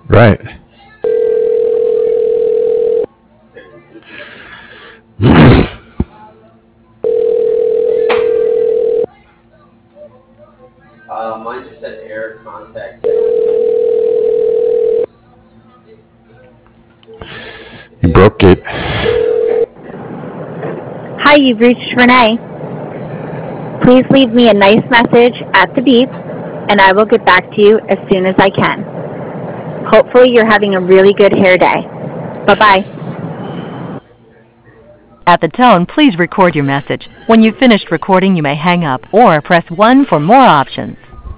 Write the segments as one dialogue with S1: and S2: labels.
S1: Right.
S2: Mine just said error contact.
S1: You broke it.
S3: Hi, you've reached Renee. Please leave me a nice message at the beep, and I will get back to you as soon as I can. Hopefully you're having a really good hair day. Bye-bye.
S4: At the tone, please record your message. When you've finished recording, you may hang up or press 1 for more options.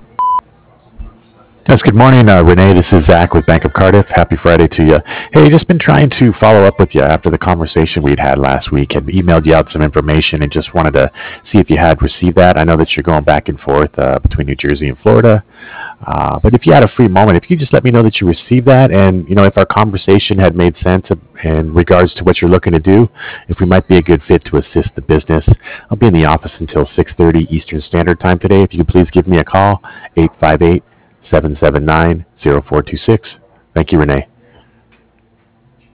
S1: Yes, good morning, Renee. This is Zach with Bank of Cardiff. Happy Friday to you. Hey, just been trying to follow up with you after the conversation we'd had last week. Had emailed you out some information and just wanted to see if you had received that. I know that you're going back and forth between New Jersey and Florida. But if you had a free moment, if you could just let me know that you received that, and if our conversation had made sense in regards to what you're looking to do, if we might be a good fit to assist the business. I'll be in the office until 6:30 Eastern Standard Time today. If you could please give me a call, 858-779-0426. Thank you, Renee.